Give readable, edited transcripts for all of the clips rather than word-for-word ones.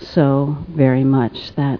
so very much that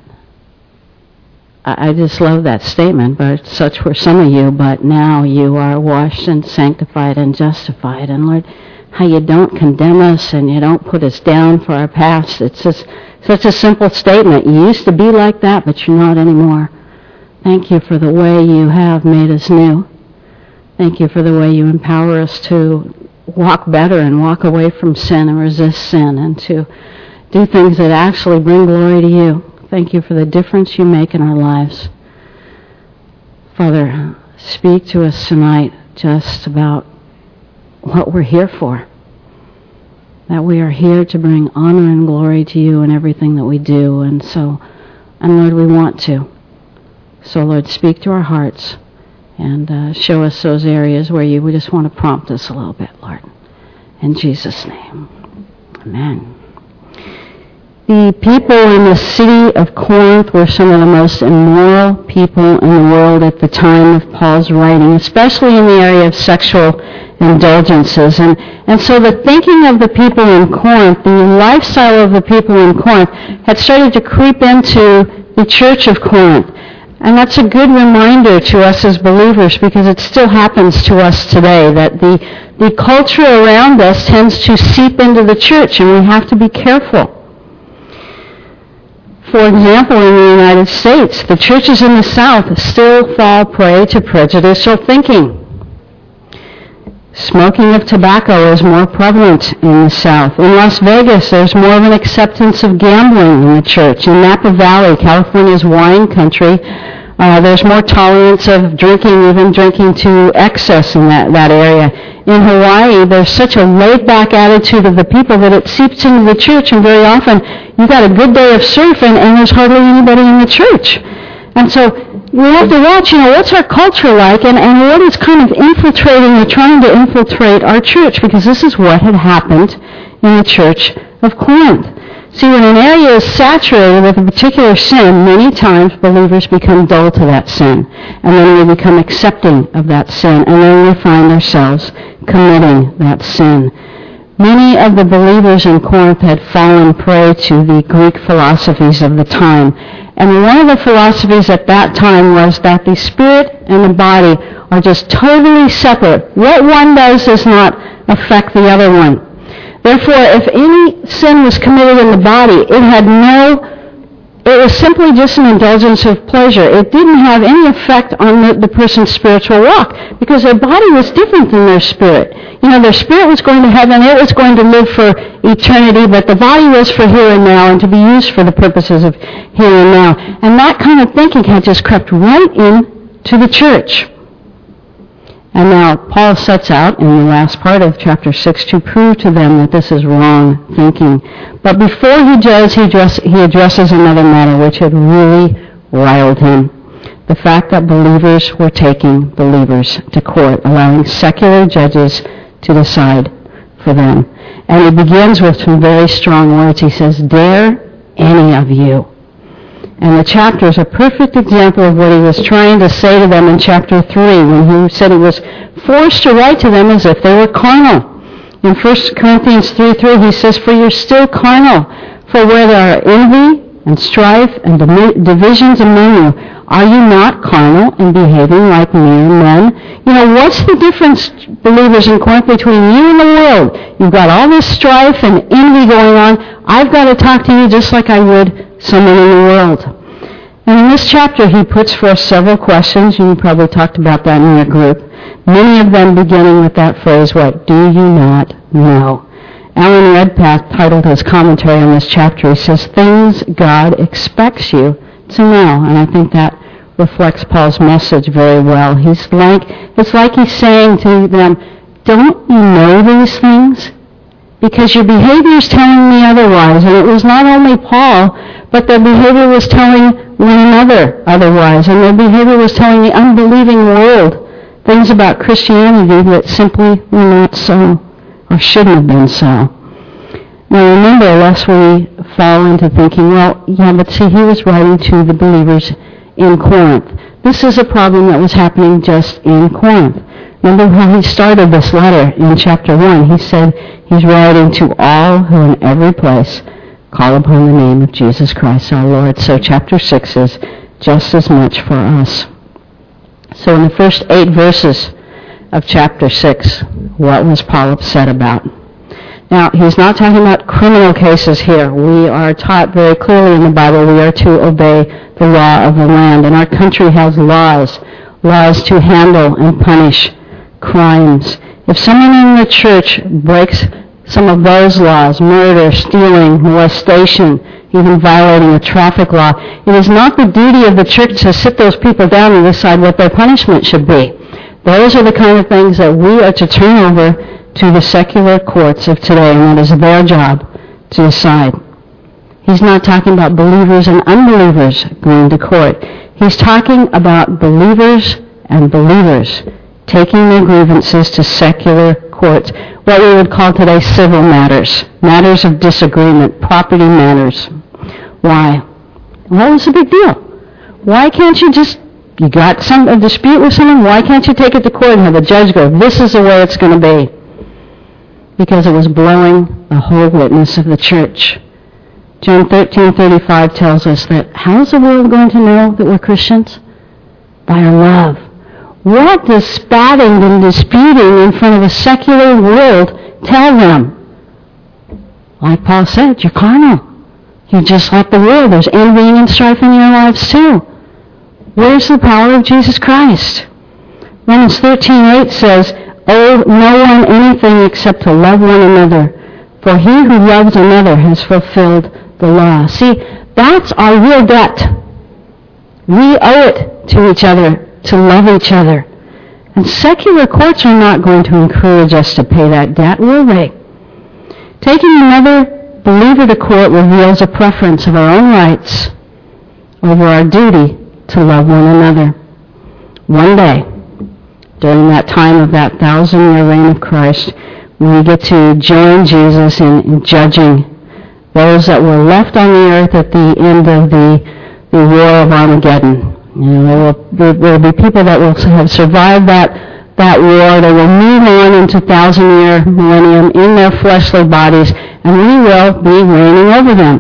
I just love that statement, but such were some of you, but now you are washed and sanctified and justified. And Lord, how you don't condemn us and you don't put us down for our past. It's just such a simple statement. You used to be like that, but you're not anymore. Thank you for the way you have made us new. Thank you for the way you empower us to walk better and walk away from sin and resist sin and to do things that actually bring glory to you. Thank you for the difference you make in our lives. Father, speak to us tonight just about what we're here for. That we are here to bring honor and glory to you in everything that we do. And Lord, we want to. So Lord, speak to our hearts and show us those areas where we just want to prompt us a little bit, Lord. In Jesus' name, amen. The people in the city of Corinth were some of the most immoral people in the world at the time of Paul's writing, especially in the area of sexual indulgences. And so the thinking of the people in Corinth, the lifestyle of the people in Corinth, had started to creep into the church of Corinth. And that's a good reminder to us as believers, because it still happens to us today, that the culture around us tends to seep into the church, and we have to be careful. For example, in the United States, the churches in the South still fall prey to prejudicial thinking. Smoking of tobacco is more prevalent in the South. In Las Vegas, there's more of an acceptance of gambling in the church. In Napa Valley, California's wine country, there's more tolerance of drinking, even drinking to excess in that area. In Hawaii, there's such a laid-back attitude of the people that it seeps into the church, and very often you've got a good day of surfing and there's hardly anybody in the church. And so we have to watch, what's our culture like, and what is kind of infiltrating or trying to infiltrate our church, because this is what had happened in the church of Corinth. See, when an area is saturated with a particular sin, many times believers become dull to that sin, and then we become accepting of that sin, and then we find ourselves committing that sin. Many of the believers in Corinth had fallen prey to the Greek philosophies of the time. And one of the philosophies at that time was that the spirit and the body are just totally separate. What one does not affect the other one. Therefore, if any sin was committed in the body, it was simply just an indulgence of pleasure. It didn't have any effect on the person's spiritual walk, because their body was different than their spirit. Their spirit was going to heaven, it was going to live for eternity, but the body was for here and now and to be used for the purposes of here and now. And that kind of thinking had just crept right into the church. And now Paul sets out in the last part of chapter 6 to prove to them that this is wrong thinking. But before he does, he addresses another matter which had really riled him. The fact that believers were taking believers to court, allowing secular judges to decide for them. And he begins with some very strong words. He says, "Dare any of you?" And the chapter is a perfect example of what he was trying to say to them in chapter 3, when he said he was forced to write to them as if they were carnal. In 1 Corinthians 3:3, he says, "For you're still carnal, for where there are envy and strife and divisions among you, are you not carnal and behaving like mere men?" What's the difference, believers in Corinth, between you and the world? You've got all this strife and envy going on. I've got to talk to you just like I would someone in the world. And in this chapter, he puts forth several questions. You probably talked about that in your group. Many of them beginning with that phrase, "What do you not know?" Alan Redpath titled his commentary on this chapter, he says, "Things God expects you to know." And I think that reflects Paul's message very well. It's like he's saying to them, don't you know these things? Because your behavior is telling me otherwise. And it was not only Paul, but their behavior was telling one another otherwise. And their behavior was telling the unbelieving world things about Christianity that simply were not so, or shouldn't have been so. Now remember, lest we fall into thinking, but see, he was writing to the believers in Corinth. This is a problem that was happening just in Corinth. Remember how he started this letter in chapter 1. He said he's writing to all who in every place call upon the name of Jesus Christ our Lord. So chapter 6 is just as much for us. So in the first 8 verses of chapter 6, what was Paul upset about? Now, he's not talking about criminal cases here. We are taught very clearly in the Bible we are to obey the law of the land. And our country has laws to handle and punish crimes. If someone in the church breaks some of those laws, murder, stealing, molestation, even violating a traffic law, it is not the duty of the church to sit those people down and decide what their punishment should be. Those are the kind of things that we are to turn over to the secular courts of today, and that is their job to decide. He's not talking about believers and unbelievers going to court. He's talking about believers and believers taking their grievances to secular courts, what we would call today civil matters, matters of disagreement, property matters. Why? Well, it's a big deal. Why can't you you got a dispute with someone, why can't you take it to court and have the judge go, this is the way it's going to be? Because it was blowing the whole witness of the church. John 13:35 tells us that how is the world going to know that we're Christians? By our love. What does spatting and disputing in front of a secular world tell them? Like Paul said, you're carnal. You're just like the world. There's envying and strife in your lives too. Where's the power of Jesus Christ? Romans 13:8 says, owe no one anything except to love one another, for he who loves another has fulfilled the law. See, that's our real debt. We owe it to each other to love each other. And secular courts are not going to encourage us to pay that debt, will they? Taking another believer to court reveals a preference of our own rights over our duty to love one another. One day, during that time of that 1,000-year reign of Christ, we get to join Jesus in judging those that were left on the earth at the end of the war of Armageddon. There will be people that will have survived that war. They will move on into 1,000-year millennium in their fleshly bodies, and we will be reigning over them.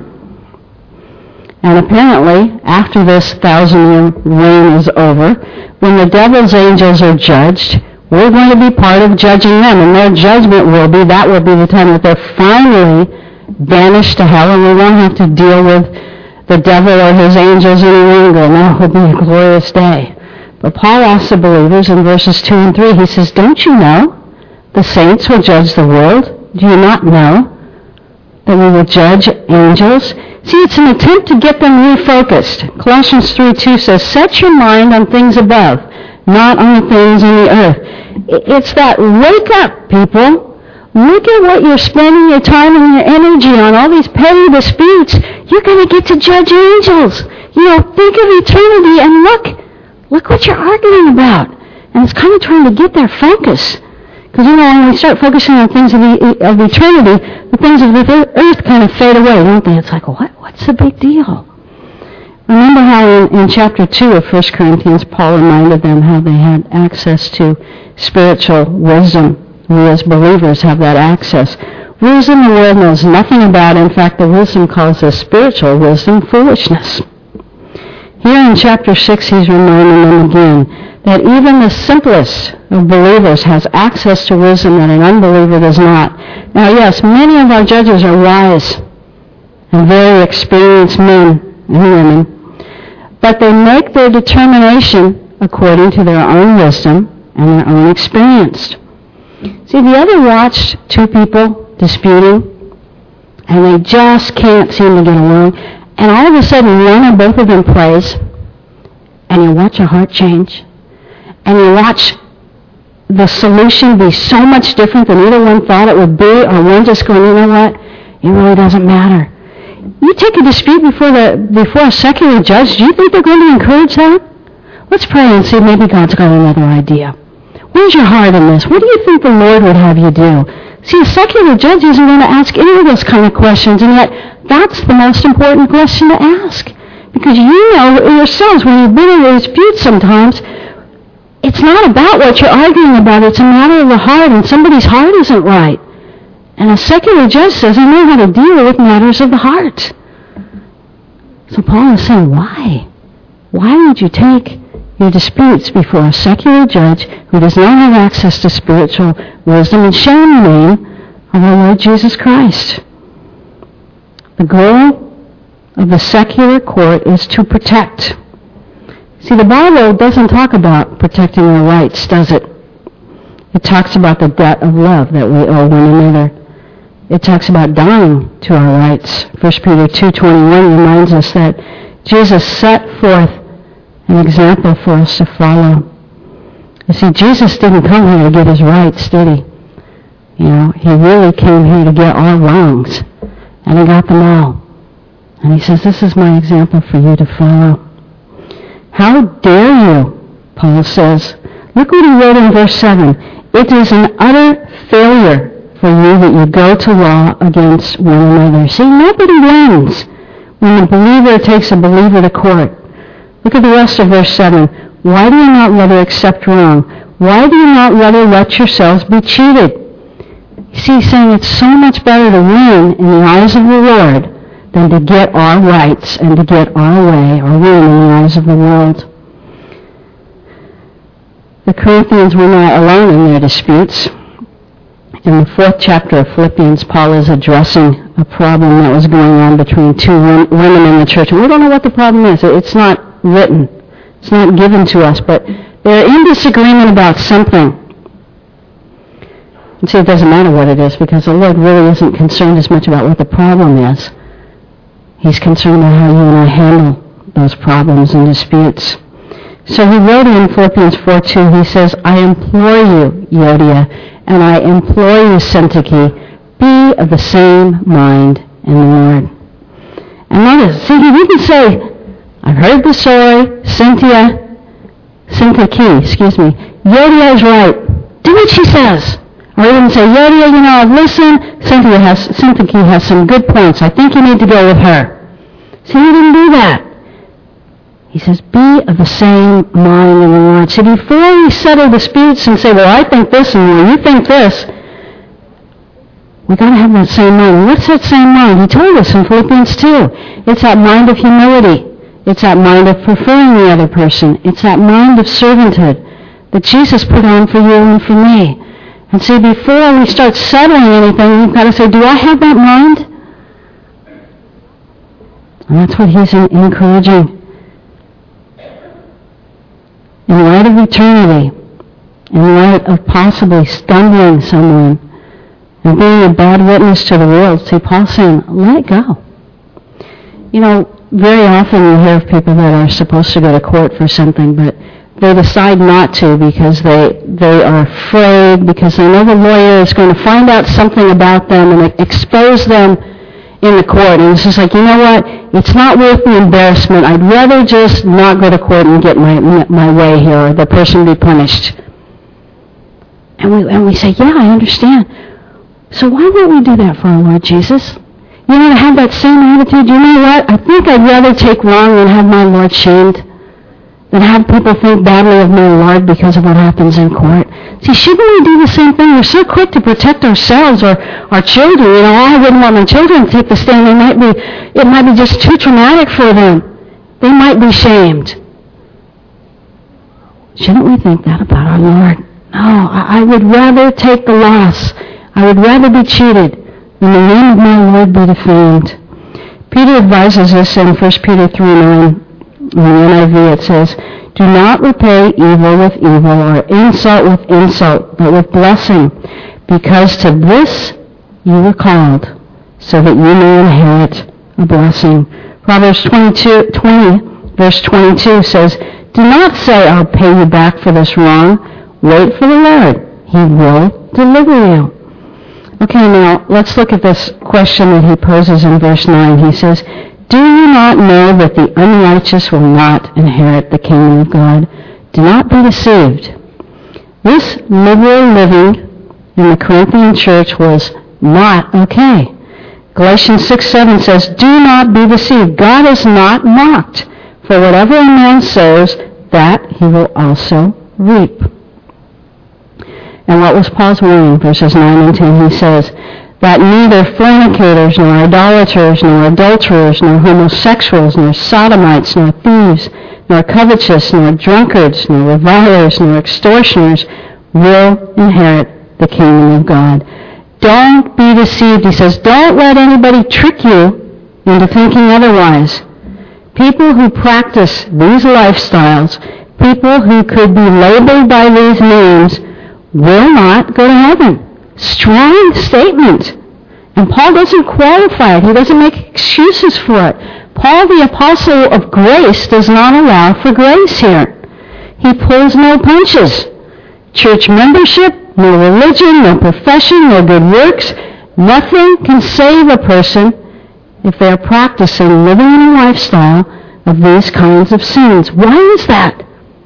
And apparently, after this 1,000-year reign is over, when the devil's angels are judged, we're going to be part of judging them, and their judgment will be the time that they're finally banished to hell, and we won't have to deal with the devil or his angels any longer, and that will be a glorious day. But Paul asks the believers in verses 2 and 3, he says, don't you know the saints will judge the world? Do you not know that we will judge angels? See, it's an attempt to get them refocused. Colossians 3:2 says, set your mind on things above, not on the things on the earth. It's that, wake up, people. Look at what you're spending your time and your energy on, all these petty disputes. You're going to get to judge angels. Think of eternity and look what you're arguing about. And it's kind of trying to get their focus. Because, when we start focusing on things of eternity, the things of the earth kind of fade away, don't they? It's like, what's the big deal? Remember how in chapter 2 of 1 Corinthians, Paul reminded them how they had access to spiritual wisdom. We as believers have that access. Wisdom the world knows nothing about. In fact, the wisdom calls this spiritual wisdom foolishness. Here in chapter 6, he's reminding them again that even the simplest of believers has access to wisdom that an unbeliever does not. Now, yes, many of our judges are wise and very experienced men and women, but they make their determination according to their own wisdom and their own experience. See, have you ever watched two people disputing and they just can't seem to get along, and all of a sudden one or both of them prays, and you watch your heart change, and you watch the solution be so much different than either one thought it would be, or one just going, you know what, it really doesn't matter. You take a dispute before a secular judge, do you think they're going to encourage that? Let's pray and see if maybe God's got another idea. Where's your heart in this? What do you think the Lord would have you do? See, a secular judge isn't going to ask any of those kind of questions, and yet that's the most important question to ask. Because you know yourselves, when you've been in a dispute sometimes, it's not about what you're arguing about. It's a matter of the heart, and somebody's heart isn't right. And a secular judge says, I know how to deal with matters of the heart. So Paul is saying, why? Why would you take your disputes before a secular judge who does not have access to spiritual wisdom and share the name of our Lord Jesus Christ? The goal of the secular court is to protect. See, the Bible doesn't talk about protecting our rights, does it? It talks about the debt of love that we owe one another. It talks about dying to our rights. 1 Peter 2:21 reminds us that Jesus set forth an example for us to follow. You see, Jesus didn't come here to get his rights, did he? You know, he really came here to get our wrongs. And he got them all. And he says, this is my example for you to follow. How dare you, Paul says. Look what he wrote in verse 7. It is an utter failure for you that you go to law against one another. See, nobody wins when a believer takes a believer to court. Look at the rest of verse 7. Why do you not rather accept wrong? Why do you not rather let yourselves be cheated? You see, he's saying it's so much better to win in the eyes of the Lord than to get our rights and to get our way or win in the eyes of the world. The Corinthians were not alone in their disputes. In the 4th chapter of Philippians, Paul is addressing a problem that was going on between two women in the church. And we don't know what the problem is. It's not written. It's not given to us. But they're in disagreement about something. And see, it doesn't matter what it is because the Lord really isn't concerned as much about what the problem is. He's concerned about how you and I handle those problems and disputes. So he wrote in Philippians 4:2, he says, I implore you, Euodia, and I implore you, Syntyche, be of the same mind in the Lord. And notice, see, he didn't say, I've heard the story, Syntyche, Euodia is right. Do what she says. Or he didn't say, Euodia, you know, I've listened. Syntyche has some good points. I think you need to go with her. See, he didn't do that. He says, be of the same mind in the Lord. See, before we settle disputes and say, well, I think this and well, you think this, we've got to have that same mind. And what's that same mind? He told us in Philippians 2. It's that mind of humility. It's that mind of preferring the other person. It's that mind of servanthood that Jesus put on for you and for me. And see, before we start settling anything, we've got to say, do I have that mind? And that's what he's encouraging. In light of eternity, in light of possibly stumbling someone and being a bad witness to the world, see, Paul's saying, let it go. You know, very often you hear of people that are supposed to go to court for something, but they decide not to because they are afraid, because they know the lawyer is going to find out something about them and expose them in the court. And it's just like, you know what? It's not worth the embarrassment. I'd rather just not go to court and get my way here, or the person be punished. And we say, yeah, I understand. So why won't we do that for our Lord Jesus? You know, to have that same attitude. You know what? I think I'd rather take wrong than have my Lord shamed, than have people think badly of my Lord because of what happens in court. See, shouldn't we do the same thing? We're so quick to protect ourselves or our children. You know, I wouldn't want my children to take the stand. It might be just too traumatic for them. They might be shamed. Shouldn't we think that about our Lord? No, I would rather take the loss. I would rather be cheated than the name of my Lord be defamed. Peter advises us in 1 Peter 3:9. In the NIV it says, do not repay evil with evil or insult with insult, but with blessing, because to this you were called, so that you may inherit a blessing. Proverbs 20, verse 22 says, do not say, I'll pay you back for this wrong. Wait for the Lord. He will deliver you. Okay, now let's look at this question that he poses in verse 9. He says, do you not know that the unrighteous will not inherit the kingdom of God? Do not be deceived. This liberal living in the Corinthian church was not okay. Galatians 6:7 says, do not be deceived. God is not mocked. For whatever a man sows, that he will also reap. And what was Paul's warning? Verses 9 and 10, he says, that neither fornicators, nor idolaters, nor adulterers, nor homosexuals, nor sodomites, nor thieves, nor covetous, nor drunkards, nor revilers, nor extortioners will inherit the kingdom of God. Don't be deceived. He says, don't let anybody trick you into thinking otherwise. People who practice these lifestyles, people who could be labeled by these names, will not go to heaven. Strong statement. And Paul doesn't qualify it. He doesn't make excuses for it. Paul, the apostle of grace, does not allow for grace here. He pulls no punches. Church membership, no religion, no profession, no good works. Nothing can save a person if they're practicing living in a lifestyle of these kinds of sins. Why is that?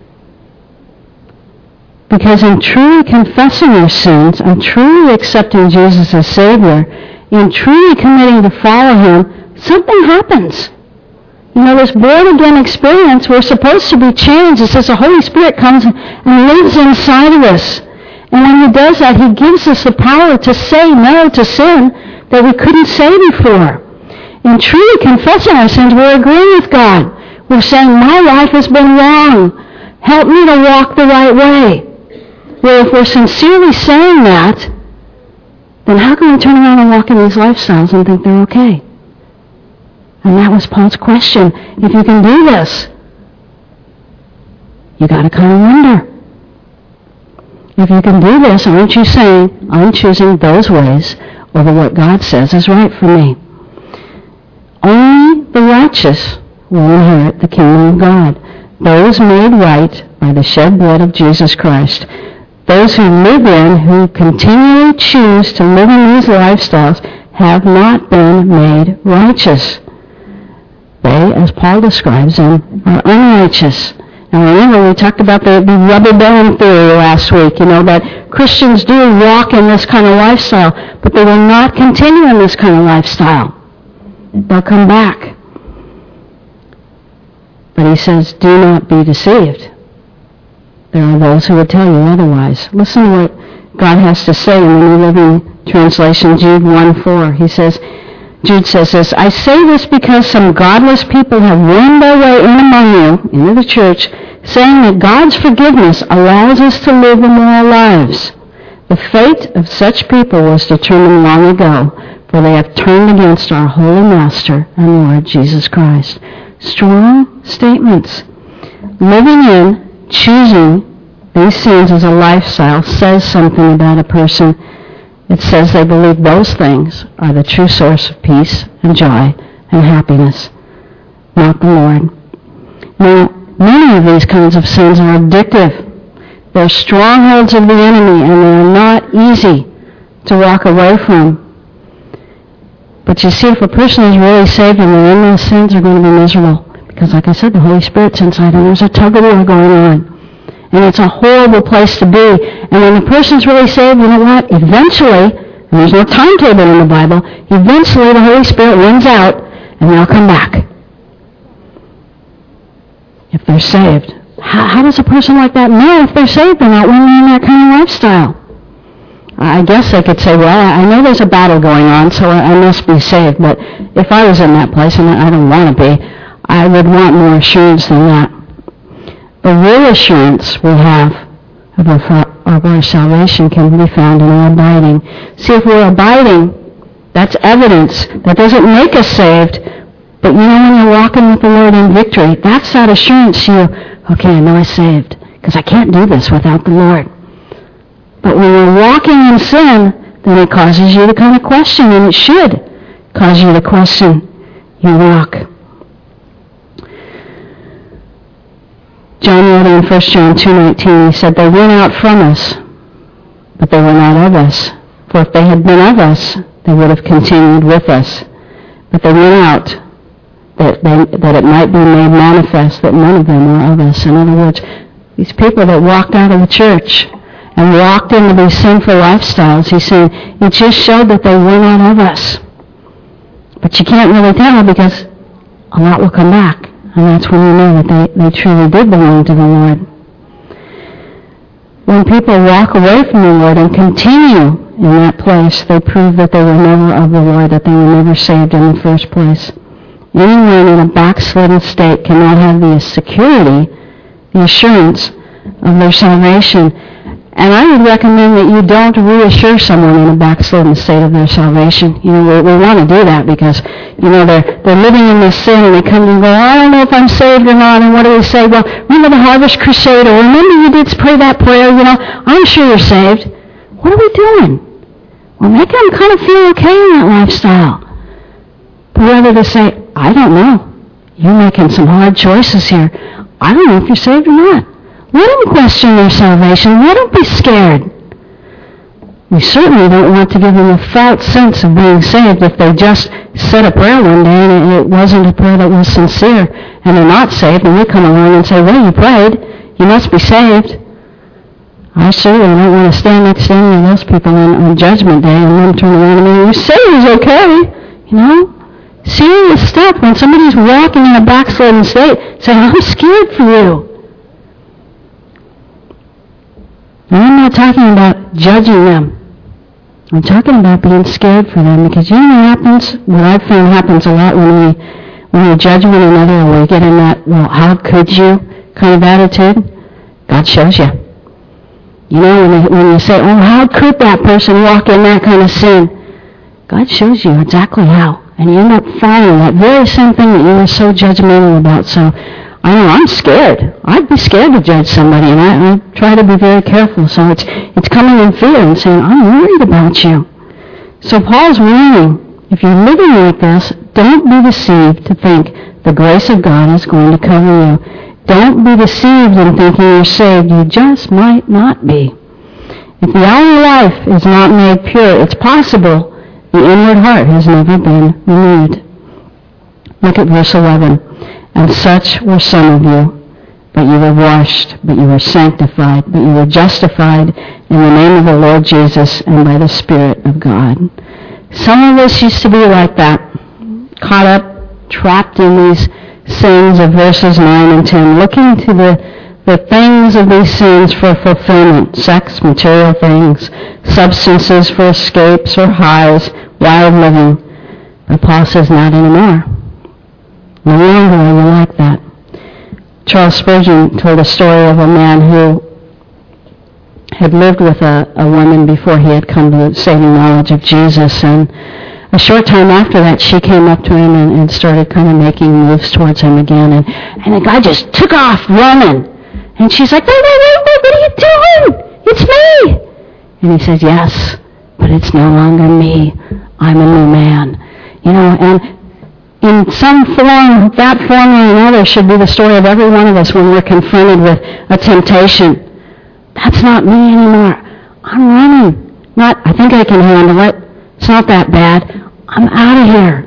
Because in truly confessing your sins and truly accepting Jesus as Savior, in truly committing to follow Him, something happens. You know, this born-again experience, we're supposed to be changed. It says the Holy Spirit comes and lives inside of us. And when He does that, He gives us the power to say no to sin that we couldn't say before. In truly confessing our sins, we're agreeing with God. We're saying, my life has been wrong. Help me to walk the right way. Well, if we're sincerely saying that, then how can we turn around and walk in these lifestyles and think they're okay? And that was Paul's question. If you can do this, you got to kind of wonder. If you can do this, aren't you saying, I'm choosing those ways over what God says is right for me? Only the righteous will inherit the kingdom of God. Those made right by the shed blood of Jesus Christ. Those who live in, who continually choose to live in these lifestyles, have not been made righteous. They, as Paul describes them, are unrighteous. Now remember, we talked about the rubber band theory last week, that Christians do walk in this kind of lifestyle, but they will not continue in this kind of lifestyle. They'll come back. But he says, do not be deceived. There are those who would tell you otherwise. Listen to what God has to say in the New Living Translation, Jude 1:4. Jude says this, I say this because some godless people have wormed their way in among you, into the church, saying that God's forgiveness allows us to live immoral lives. The fate of such people was determined long ago, for they have turned against our Holy Master and Lord Jesus Christ. Strong statements. Living in, choosing these sins as a lifestyle says something about a person. It says they believe those things are the true source of peace and joy and happiness, not the Lord. Now, many of these kinds of sins are addictive. They're strongholds of the enemy, and they are not easy to walk away from. But you see, if a person is really saved and they're in those sins, they're going to be miserable. Because like I said, the Holy Spirit's inside and there's a tug-of-war going on. And it's a horrible place to be. And when the person's really saved, you know what? Eventually, and there's no timetable in the Bible, eventually the Holy Spirit runs out and they'll come back. If they're saved. How does a person like that know if they're saved? They're not living in that kind of lifestyle. I guess I could say, well, I know there's a battle going on, so I must be saved. But if I was in that place, and I don't want to be, I would want more assurance than that. The real assurance we have of our salvation can be found in our abiding. See, if we're abiding, that's evidence. That doesn't make us saved, but when you're walking with the Lord in victory, that's that assurance to you, okay, I know I'm saved, because I can't do this without the Lord. But when you're walking in sin, then it causes you to kind of question, and it should cause you to question your walk. John wrote in 1 John 2:19, he said, they went out from us, but they were not of us. For if they had been of us, they would have continued with us. But they went out, that it might be made manifest that none of them were of us. In other words, these people that walked out of the church and walked into these sinful lifestyles, he's saying, it just showed that they were not of us. But you can't really tell because a lot will come back. And that's when you know that they truly did belong to the Lord. When people walk away from the Lord and continue in that place, they prove that they were never of the Lord, that they were never saved in the first place. Anyone in a backslidden state cannot have the security, the assurance of their salvation. And I would recommend that you don't reassure someone in a backslidden state of their salvation. You know, we want to do that because, you know, they're living in this sin and they come and go, I don't know if I'm saved or not. And what do we say? Well, remember the Harvest Crusade, or remember you did pray that prayer, you know, I'm sure you're saved. What are we doing? We're making them kind of feel okay in that lifestyle. But rather to say, I don't know. You're making some hard choices here. I don't know if you're saved or not. Let them question their salvation. Let them be scared. We certainly don't want to give them a false sense of being saved if they just said a prayer one day and it wasn't a prayer that was sincere and they're not saved, and we come along and say, well, you prayed. You must be saved. I certainly don't want to stand next to any of those people on Judgment Day and then turn around and me, you say it was okay. You know? Serious stuff when somebody's walking in a backslidden state, saying, I'm scared for you. And I'm not talking about judging them. I'm talking about being scared for them, because you know what happens? What I've found happens a lot when we judge one another, or we get in that, well, how could you kind of attitude. God shows you. You know, when you say, oh, how could that person walk in that kind of sin? God shows you exactly how. And you end up following that very same thing that you were so judgmental about. So I know I'm scared. I'd be scared to judge somebody, and I try to be very careful. So it's coming in fear and saying, I'm worried about you. So Paul's warning, if you're living like this, don't be deceived to think the grace of God is going to cover you. Don't be deceived in thinking you're saved. You just might not be. If the outer life is not made pure, it's possible the inward heart has never been renewed. Look at verse 11. And such were some of you, but you were washed, but you were sanctified, but you were justified in the name of the Lord Jesus and by the Spirit of God. Some of us used to be like that, caught up, trapped in these sins of verses 9 and 10, looking to the things of these sins for fulfillment, sex, material things, substances for escapes or highs, wild living. But Paul says, not anymore. No longer are you like that. Charles Spurgeon told a story of a man who had lived with a woman before he had come to saving knowledge of Jesus, and a short time after that, she came up to him and started kind of making moves towards him again, and the guy just took off running, and she's like, wait, what are you doing? It's me! And he says, yes, but it's no longer me. I'm a new man. You know, and in some form, that form or another should be the story of every one of us when we're confronted with a temptation. That's not me anymore. I'm running. I think I can handle it. It's not that bad. I'm out of here.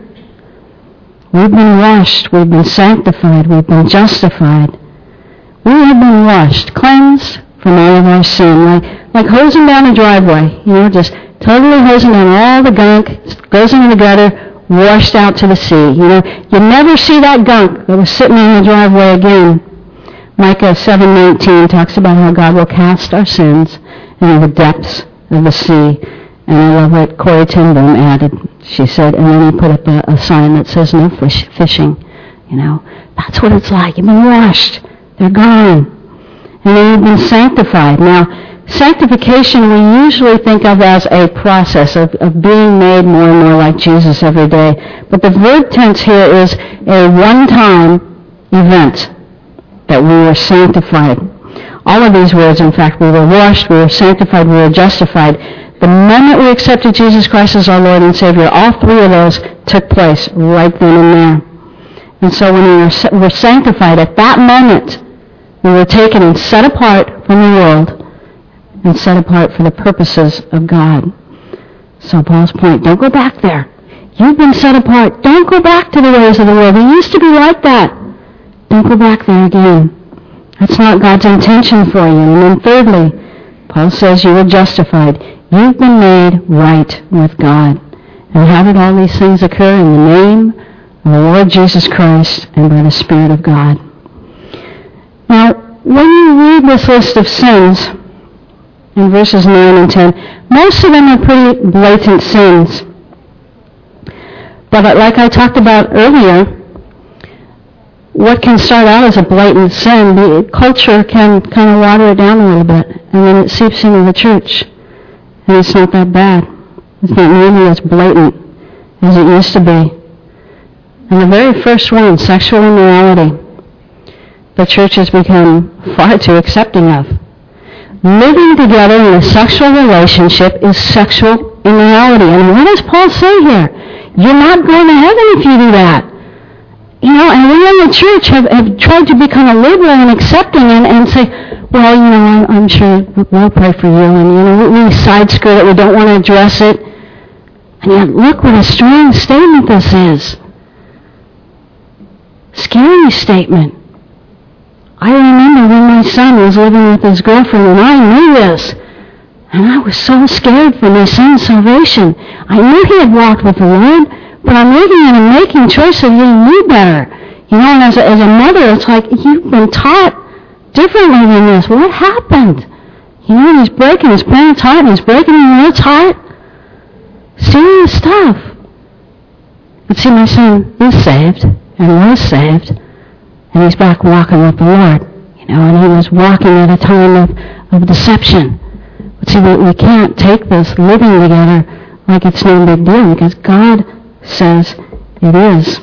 We've been washed. We've been sanctified. We've been justified. We have been washed, cleansed from all of our sin. Like hosing down a driveway. You know, just totally hosing down all the gunk. It goes into the gutter, washed out to the sea. You know, you never see that gunk that was sitting in the driveway again. Micah 7:19 talks about how God will cast our sins into the depths of the sea. And I love what Corrie ten Boom added. She said, and then he put up a sign that says no fishing. You know, that's what it's like. You've been washed. They're gone. And then you've been sanctified. Now, sanctification we usually think of as a process of being made more and more like Jesus every day. But the verb tense here is a one-time event that we were sanctified. All of these words, in fact, we were washed, we were sanctified, we were justified. The moment we accepted Jesus Christ as our Lord and Savior, all three of those took place right then and there. And so when we were sanctified, at that moment, we were taken and set apart from the world and set apart for the purposes of God. So Paul's point, don't go back there. You've been set apart. Don't go back to the ways of the world. We used to be like that. Don't go back there again. That's not God's intention for you. And then thirdly, Paul says you were justified. You've been made right with God. And how did all these things occur? In the name of the Lord Jesus Christ and by the Spirit of God. Now, when you read this list of sins, in verses 9 and 10. Most of them are pretty blatant sins. But like I talked about earlier, what can start out as a blatant sin, the culture can kind of water it down a little bit, and then it seeps into the church. And it's not that bad. It's not nearly as blatant as it used to be. And the very first one, sexual immorality, the church has become far too accepting of. Living together in a sexual relationship is sexual immorality. And what does Paul say here? You're not going to heaven if you do that. You know, and we in the church have tried to become a liberal and accepting and say, well, you know, I'm sure we'll pray for you. And, you know, we side skirt it. We don't want to address it. And yet, look what a strange statement this is. Scary statement. I remember when my son was living with his girlfriend and I knew this. And I was so scared for my son's salvation. I knew he had walked with the Lord, but I'm looking at him making choices he knew better. You know, and as a mother, it's like, you've been taught differently than this. What happened? You know, he's breaking his parents' heart and he's breaking the Lord's heart. Serious stuff. But see, my son is saved and was saved, and he's back walking with the Lord. You know, and he was walking at a time of deception. But see, we can't take this living together like it's no big deal, because God says it is.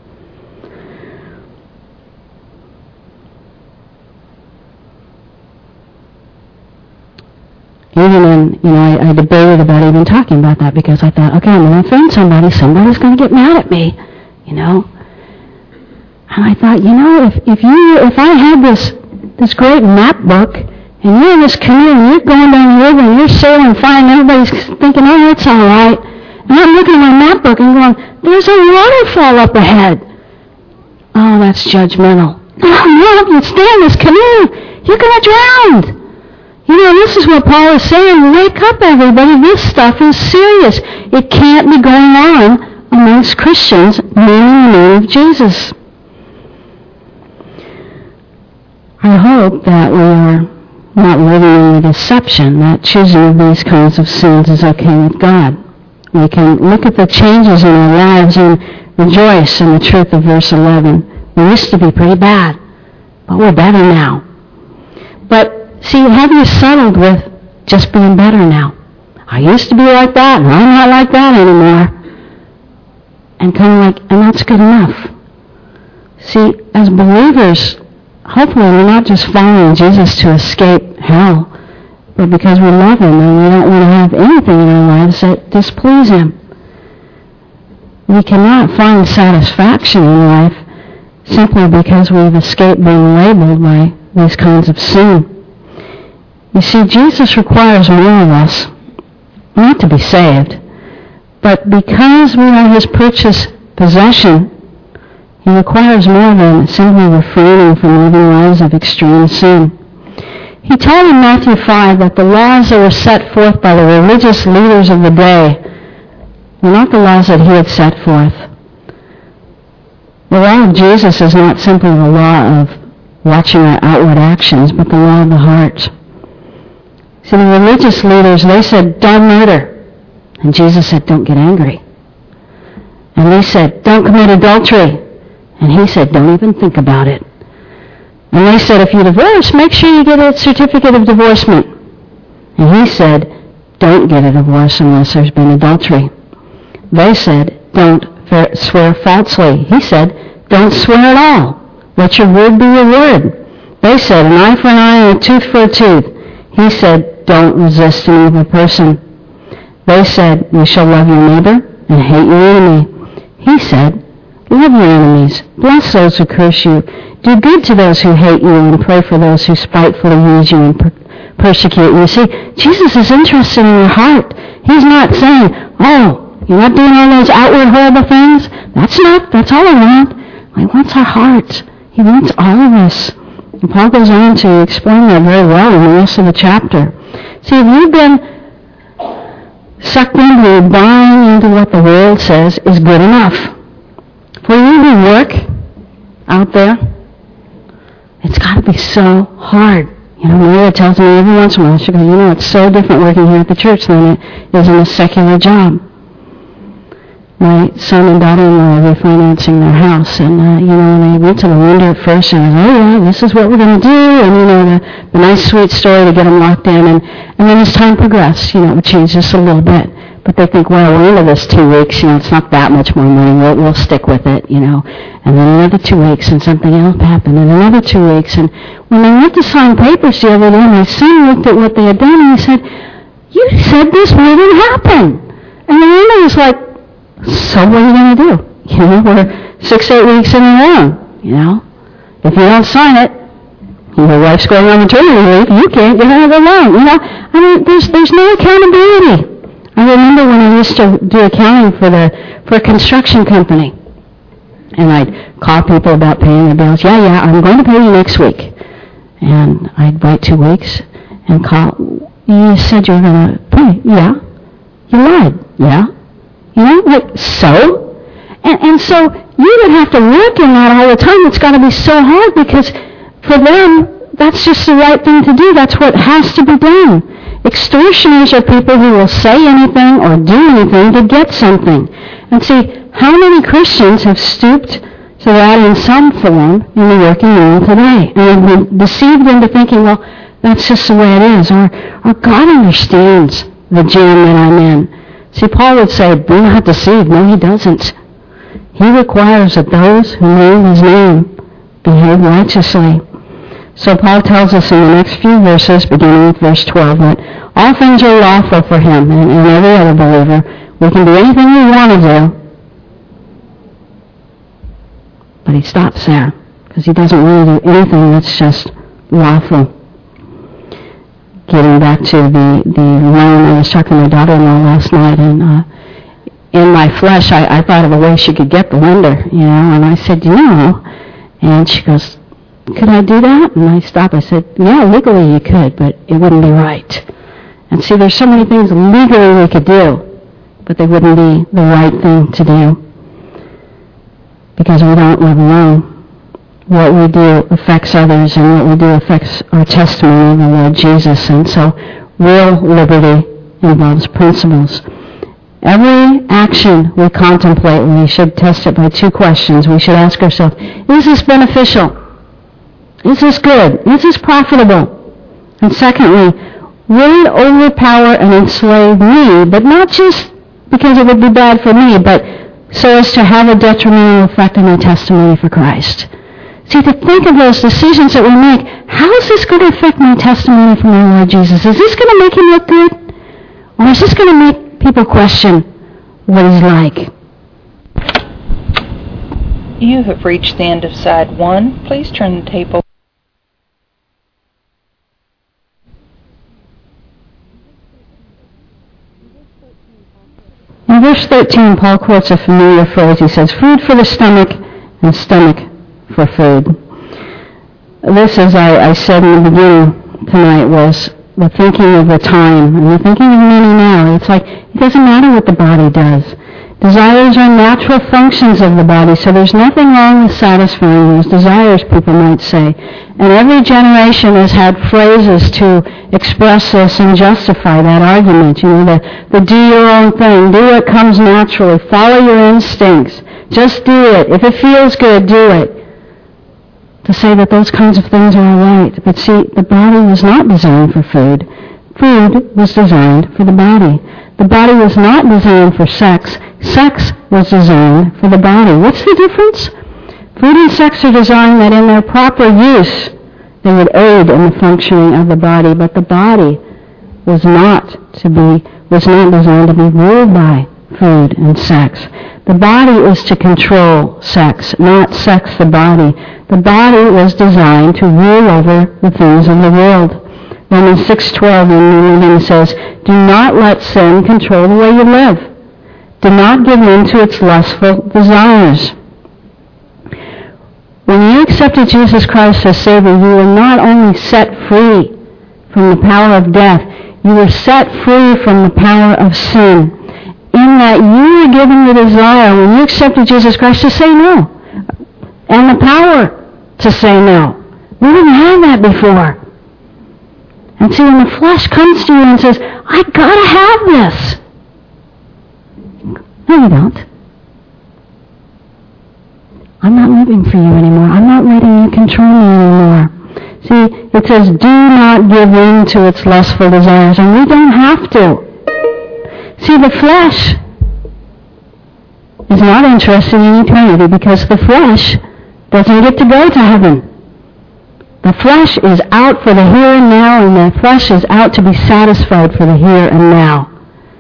Even in, you know, I debated about even talking about that because I thought, okay, I'm going to offend somebody. Somebody's going to get mad at me, you know. And I thought, you know, if I had this great map book and you're in this canoe and you're going down the river and you're sailing fine and everybody's thinking, oh, it's all right. And I'm looking at my map book and going, there's a waterfall up ahead. Oh, that's judgmental. No, you stay in this canoe. You're going to drown. You know, this is what Paul is saying. Wake up, everybody. This stuff is serious. It can't be going on amongst Christians naming the name of Jesus. I hope that we are not living in the deception that choosing these kinds of sins is okay with God. We can look at the changes in our lives and rejoice in the truth of verse 11. We used to be pretty bad, but we're better now. But see, have you settled with just being better now? I used to be like that, and I'm not like that anymore. And kind of like, and that's good enough. See, as believers, hopefully we're not just following Jesus to escape hell, but because we love him and we don't want to have anything in our lives that displease him. We cannot find satisfaction in life simply because we've escaped being labeled by these kinds of sin. You see, Jesus requires more of us, not to be saved, but because we are his purchased possession, he requires more than simply refraining from living lives of extreme sin. He told in Matthew 5 that the laws that were set forth by the religious leaders of the day were not the laws that he had set forth. The law of Jesus is not simply the law of watching our outward actions, but the law of the heart. See, the religious leaders, they said, don't murder. And Jesus said, don't get angry. And they said, don't commit adultery. And he said, don't even think about it. And they said, if you divorce, make sure you get a certificate of divorcement. And he said, don't get a divorce unless there's been adultery. They said, don't swear falsely. He said, don't swear at all. Let your word be your word. They said, an eye for an eye and a tooth for a tooth. He said, don't resist an evil person. They said, you shall love your neighbor and hate your enemy. He said, love your enemies. Bless those who curse you. Do good to those who hate you and pray for those who spitefully use you and persecute you. See, Jesus is interested in your heart. He's not saying, oh, you're not doing all those outward horrible things? That's all I want. He wants our hearts. He wants all of us. And Paul goes on to explain that very well in the rest of the chapter. See, if you've been sucked into buying into what the world says is good enough, for you to work out there, it's got to be so hard. Maria tells me every once in a while, she goes, it's so different working here at the church than it is in a secular job. My son and daughter-in-law are refinancing their house, and, when they went to the lender at first, and I was, this is what we're going to do, and, the nice, sweet story to get them locked in, and then as time progressed, it would change just a little bit. But they think, well, we're into this 2 weeks, it's not that much more money, we'll stick with it, and then another 2 weeks, and something else happened, and another 2 weeks, and when they went to sign papers the other day, my son looked at what they had done, and he said, you said this wouldn't happen. And the lender was like, so what are you going to do? We're 6-8 weeks in a row, If you don't sign it, your wife's going on maternity leave, you can't get another loan, there's no accountability. I remember when I used to do accounting for a construction company, and I'd call people about paying their bills. Yeah, I'm going to pay you next week. And I'd wait 2 weeks and call. You said you were going to pay. Yeah. You lied. Yeah. So? And so you would have to work in that all the time. It's got to be so hard because for them, that's just the right thing to do. That's what has to be done. Extortioners are people who will say anything or do anything to get something. And see, how many Christians have stooped to that in some form in the working world today and have been deceived into thinking, well, that's just the way it is, or God understands the jam that I'm in. See, Paul would say, be not deceived. No, he doesn't. He requires that those who name his name behave righteously. So Paul tells us in the next few verses, beginning with verse 12, that all things are lawful for him and every other believer. We can do anything we want to do. But he stops there because he doesn't want to do anything that's just lawful. Getting back to the loan, I was talking to my daughter-in-law last night, and in my flesh, I thought of a way she could get the lender, and I said, and she goes, could I do that? And I stopped. I said, yeah, legally you could, but it wouldn't be right. And see, there's so many things legally we could do, but they wouldn't be the right thing to do because we don't live alone. What we do affects others, and what we do affects our testimony of the Lord Jesus. And so real liberty involves principles. Every action we contemplate, we should test it by 2 questions. We should ask ourselves, is this beneficial? Is this good? Is this profitable? And secondly, will it overpower and enslave me, but not just because it would be bad for me, but so as to have a detrimental effect on my testimony for Christ? See, to think of those decisions that we make, how is this going to affect my testimony from our Lord Jesus? Is this going to make him look good? Or is this going to make people question what he's like? You have reached the end of side 1. Please turn the tape over. In verse 13, Paul quotes a familiar phrase. He says, food for the stomach and stomach for food. This, as I said in the beginning tonight, was the thinking of the time and the thinking of many now. It's like, it doesn't matter what the body does. Desires are natural functions of the body, so there's nothing wrong with satisfying those desires, people might say. And every generation has had phrases to express this and justify that argument. The do your own thing, do what comes naturally, follow your instincts, just do it. If it feels good, do it. To say that those kinds of things are all right. But see, the body was not designed for food. Food was designed for the body. The body was not designed for sex. Sex was designed for the body. What's the difference? Food and sex are designed that in their proper use, they would aid in the functioning of the body, but the body was not designed to be ruled by food and sex. The body is to control sex, not sex the body. The body was designed to rule over the things of the world. Romans 6:12 in the reading says, do not let sin control the way you live. Do not give in to its lustful desires. When you accepted Jesus Christ as Savior, you were not only set free from the power of death, you were set free from the power of sin. In that you were given the desire, when you accepted Jesus Christ, to say no. And the power to say no. We didn't have that before. And see, when the flesh comes to you and says, I gotta have this. No, you don't. I'm not living for you anymore. I'm not letting you control me anymore. See, it says, do not give in to its lustful desires. And we don't have to. See, the flesh is not interested in eternity because the flesh doesn't get to go to heaven. The flesh is out for the here and now, and the flesh is out to be satisfied for the here and now.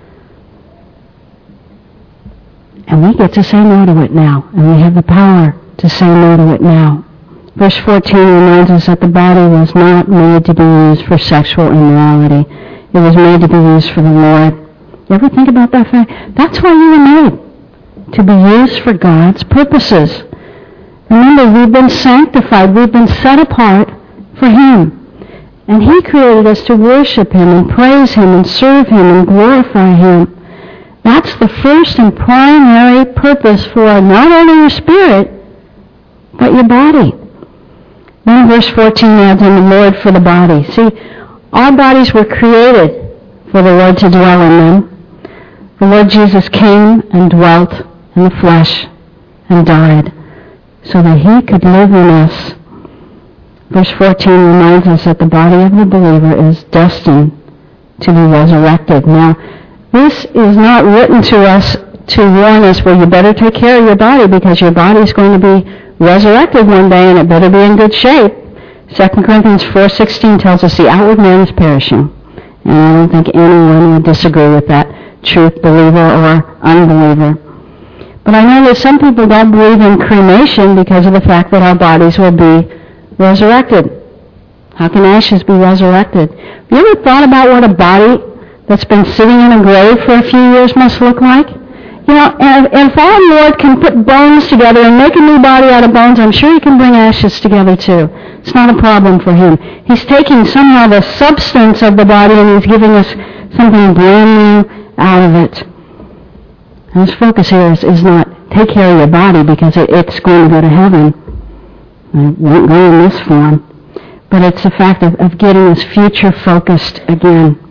And we get to say no to it now, and we have the power to say no to it now. Verse 14 reminds us that the body was not made to be used for sexual immorality. It was made to be used for the Lord. You ever think about that fact? That's why you were made, to be used for God's purposes. Remember, we've been sanctified. We've been set apart for Him. And He created us to worship Him and praise Him and serve Him and glorify Him. That's the first and primary purpose for not only your spirit, but your body. Then verse 14 adds in the Lord for the body. See, our bodies were created for the Lord to dwell in them. The Lord Jesus came and dwelt in the flesh and died so that He could live in us. Verse 14 reminds us that the body of the believer is destined to be resurrected. Now, this is not written to us to warn us, well, you better take care of your body because your body is going to be resurrected one day and it better be in good shape. 2 Corinthians 4:16 tells us the outward man is perishing. And I don't think anyone would disagree with that, truth believer or unbeliever. But I know that some people don't believe in cremation because of the fact that our bodies will be resurrected. How can ashes be resurrected? Have you ever thought about what a body that's been sitting in a grave for a few years must look like? You know, if our Lord can put bones together and make a new body out of bones, I'm sure He can bring ashes together too. It's not a problem for Him. He's taking somehow the substance of the body and He's giving us something brand new out of it. And His focus here is not take care of your body because it's going to go to heaven. It won't go in this form. But it's the fact of getting us future-focused again.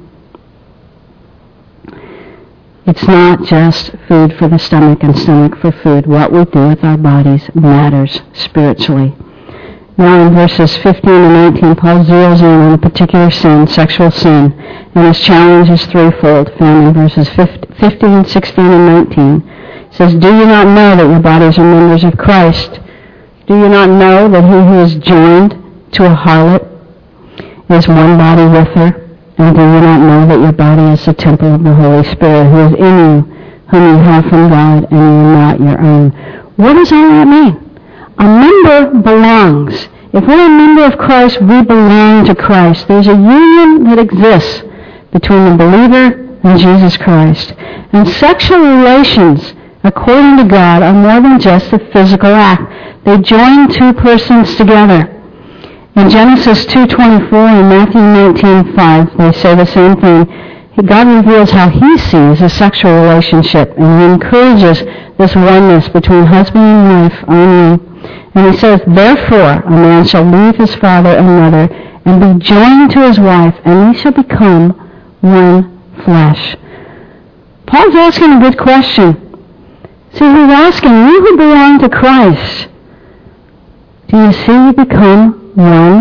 It's not just food for the stomach and stomach for food. What we do with our bodies matters spiritually. Now in verses 15 and 19, Paul zeroes in on a particular sin, sexual sin, and his challenge is threefold, found in verses 15, 16, and 19. It says, do you not know that your bodies are members of Christ? Do you not know that he who is joined to a harlot is one body with her? And do you not know that your body is the temple of the Holy Spirit who is in you, whom you have from God, and you are not your own? What does all that mean? A member belongs. If we're a member of Christ, we belong to Christ. There's a union that exists between the believer and Jesus Christ. And sexual relations, according to God, are more than just a physical act. They join two persons together. In Genesis 2:24 and Matthew 19:5, they say the same thing. God reveals how He sees a sexual relationship, and He encourages this oneness between husband and wife only. And He says, therefore, a man shall leave his father and mother and be joined to his wife, and they shall become one flesh. Paul's asking a good question. See, he's asking, you who belong to Christ, do you see you become one?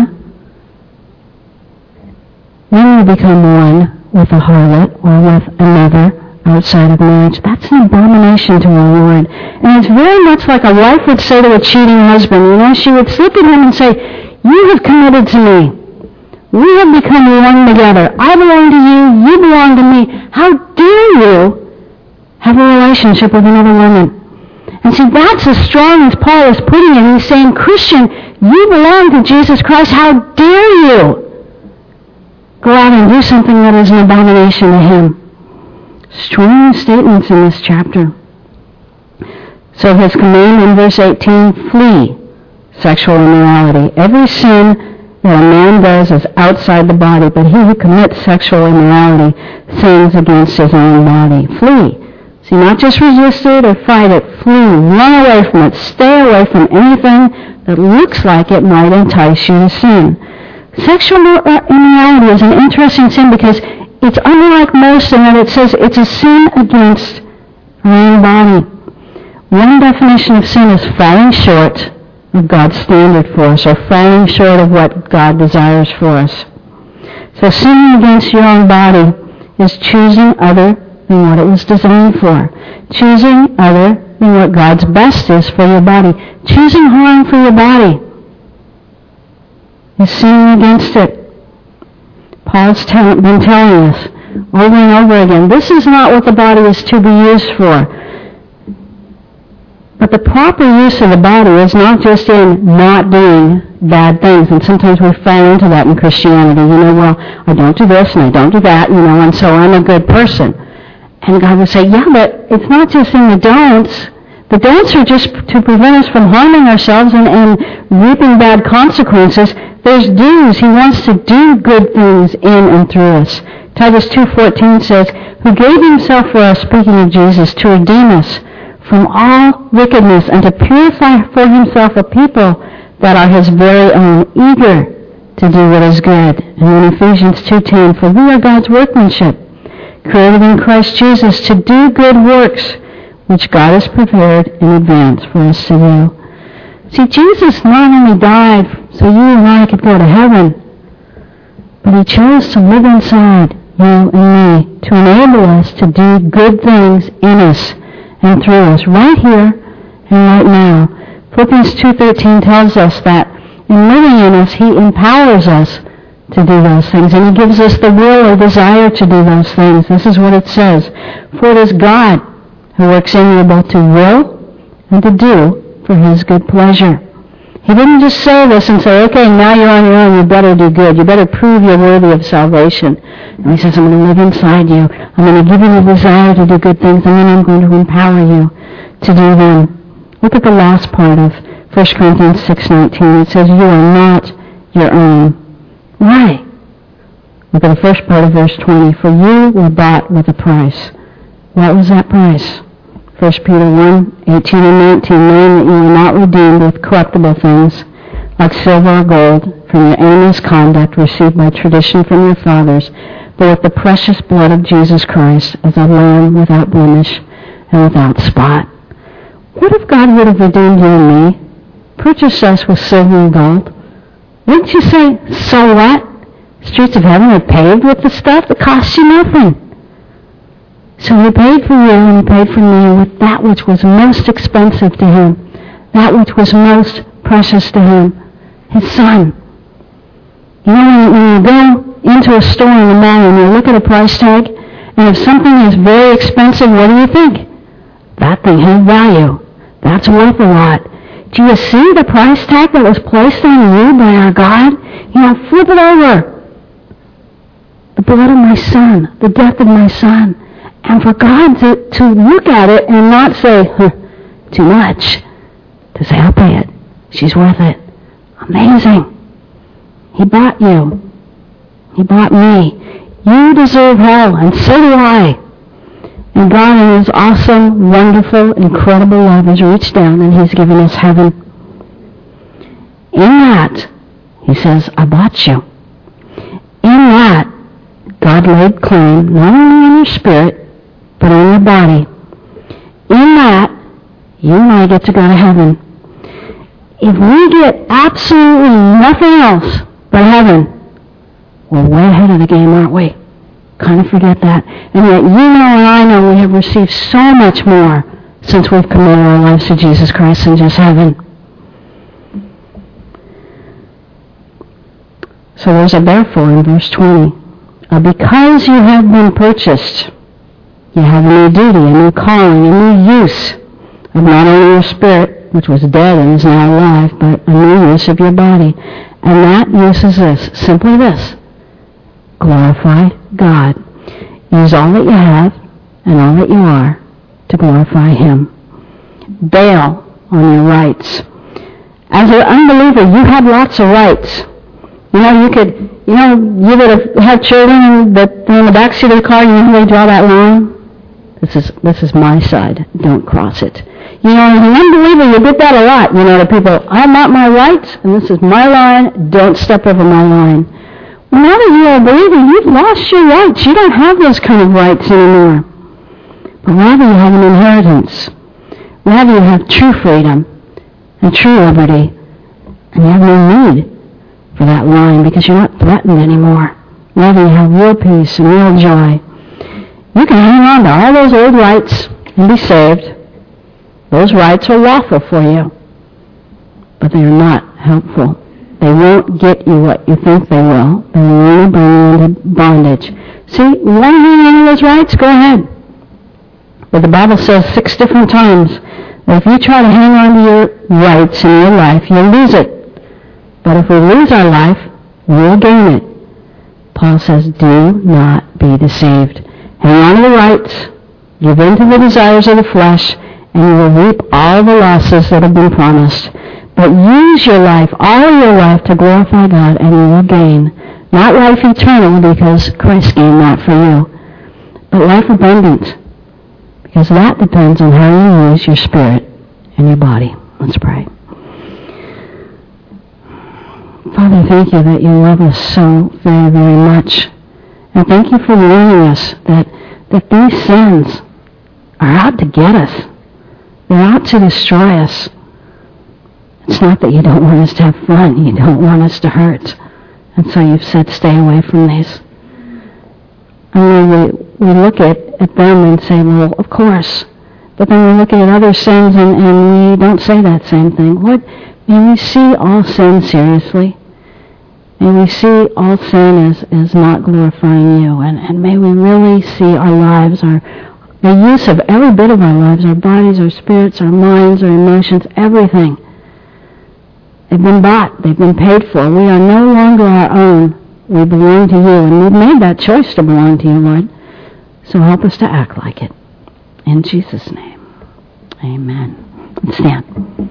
When you become one with a harlot or with another outside of marriage, that's an abomination to our Lord. And it's very much like a wife would say to a cheating husband. You know, she would look at him and say, you have committed to me. We have become one together. I belong to you. You belong to me. How dare you have a relationship with another woman? And see, that's as strong as Paul is putting it. He's saying, Christian, you belong to Jesus Christ. How dare you go out and do something that is an abomination to Him? Strong statements in this chapter. So His command in verse 18, flee sexual immorality. Every sin that a man does is outside the body, but he who commits sexual immorality sins against his own body. Flee. See, not just resist it or fight it. Flee. Run away from it. Stay away from anything that looks like it might entice you to sin. Sexual immorality is an interesting sin because it's unlike most in that it says it's a sin against our own body. One definition of sin is falling short of God's standard for us, or falling short of what God desires for us. So sinning against your own body is choosing other than what it was designed for. Choosing other than what God's best is for your body. Choosing harm for your body is sinning against it. Paul's been telling us over and over again, this is not what the body is to be used for. But the proper use of the body is not just in not doing bad things. And sometimes we fall into that in Christianity. Well, I don't do this and I don't do that, and so I'm a good person. And God would say, yeah, but it's not just in the don'ts. The don'ts are just to prevent us from harming ourselves and reaping bad consequences. There's do's. He wants to do good things in and through us. Titus 2:14 says, who gave himself for us, speaking of Jesus, to redeem us from all wickedness and to purify for himself a people that are his very own, eager to do what is good. And in Ephesians 2:10, for we are God's workmanship, created in Christ Jesus to do good works, which God has prepared in advance for us to do. See, Jesus not only died so you and I could go to heaven, but he chose to live inside you and me to enable us to do good things in us and through us, right here and right now. Philippians 2:13 tells us that in living in us, he empowers us to do those things, and he gives us the will or desire to do those things. This is what it says. For it is God who works in you both to will and to do for his good pleasure. He didn't just say this and say, okay, now you're on your own, you better do good. You better prove you're worthy of salvation. And he says, I'm going to live inside you. I'm going to give you the desire to do good things, and then I'm going to empower you to do them. Look at the last part of 1 Corinthians 6:19. It says, you are not your own. Why? Look at the first part of verse 20. For you were bought with a price. What was that price? 1 Peter 1:18 and 19, knowing that you were not redeemed with corruptible things, like silver or gold, from your aimless conduct received by tradition from your fathers, but with the precious blood of Jesus Christ, as a lamb without blemish and without spot. What if God would have redeemed you and me, purchased us with silver and gold? Wouldn't you say, so what? Streets of heaven are paved with the stuff that costs you nothing. So he paid for you and he paid for me with that which was most expensive to him, that which was most precious to him, his son. You know, when you go into a store in the mall and you look at a price tag, and if something is very expensive, what do you think? That thing has value. That's worth a lot. Do you see the price tag that was placed on you by our God? Flip it over. The blood of my son, the death of my son. And for God to look at it and not say, too much, to say, I'll pay it. She's worth it. Amazing. He bought you. He bought me. You deserve hell, and so do I. And God, in his awesome, wonderful, incredible love, has reached down and he's given us heaven. In that, he says, I bought you. In that, God laid claim not only on your spirit, but on your body. In that, you and I get to go to heaven. If we get absolutely nothing else but heaven, we're way ahead of the game, aren't we? Kind of forget that. And yet you know and I know we have received so much more since we've committed our lives to Jesus Christ than just heaven. So there's a therefore in verse 20. Because you have been purchased, you have a new duty, a new calling, a new use of not only your spirit, which was dead and is now alive, but a new use of your body. And that use is this, simply this. Glorify God. Use all that you have and all that you are to glorify him. Bail on your rights. As an unbeliever, you have lots of rights. You would have children that in the backseat of the car, you know how they draw that line? This is my side. Don't cross it. You know, as an unbeliever, you get that a lot. You know, the people, I'm at my rights, and this is my line. Don't step over my line. Well, now that you're a believer, you've lost your rights. You don't have those kind of rights anymore. But rather you have an inheritance. Rather you have true freedom and true liberty. And you have no need for that line because you're not threatened anymore. Rather you have real peace and real joy. You can hang on to all those old rights and be saved. Those rights are lawful for you, but they are not helpful. They won't get you what you think they will. They will only bring you into bondage. See, you want to hang on to those rights? Go ahead. But the Bible says 6 different times that if you try to hang on to your rights in your life, you'll lose it. But if we lose our life, we'll gain it. Paul says, do not be deceived. Hang on to the rights, give in to the desires of the flesh, and you will reap all the losses that have been promised. But use your life, all your life, to glorify God, and you will gain, not life eternal, because Christ gained that for you, but life abundant, because that depends on how you use your spirit and your body. Let's pray. Father, thank you that you love us so very, very much. And thank you for warning us that these sins are out to get us. They're out to destroy us. It's not that you don't want us to have fun. You don't want us to hurt. And so you've said stay away from these. And then we look at them and say, well, of course. But then we look at other sins and we don't say that same thing. Lord, may we see all sin seriously. May we see all sin as not glorifying you. And may we really see our lives, the use of every bit of our lives, our bodies, our spirits, our minds, our emotions, everything. They've been bought. They've been paid for. We are no longer our own. We belong to you. And we've made that choice to belong to you, Lord. So help us to act like it. In Jesus' name. Amen. Let's stand.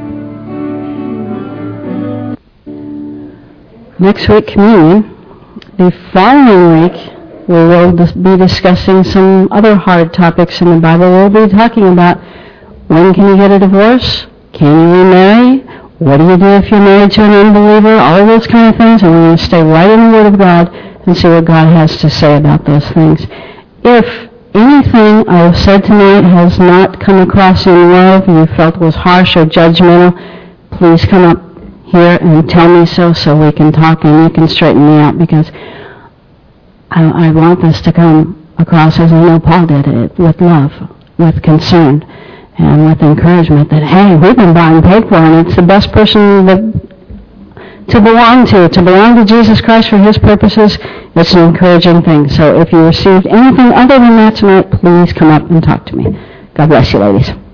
Next week, communion. The following week, we will be discussing some other hard topics in the Bible. We'll be talking about when can you get a divorce? Can you remarry? What do you do if you're married to an unbeliever? All of those kind of things. And we're going to stay right in the Word of God and see what God has to say about those things. If anything I have said tonight has not come across in love, you felt was harsh or judgmental, please come up here and tell me so we can talk and you can straighten me out, because I want this to come across as I know Paul did it, with love, with concern, and with encouragement that, hey, we've been bought and paid for, and it's the best person to belong to Jesus Christ for his purposes. It's an encouraging thing. So if you received anything other than that tonight, please come up and talk to me. God bless you, ladies.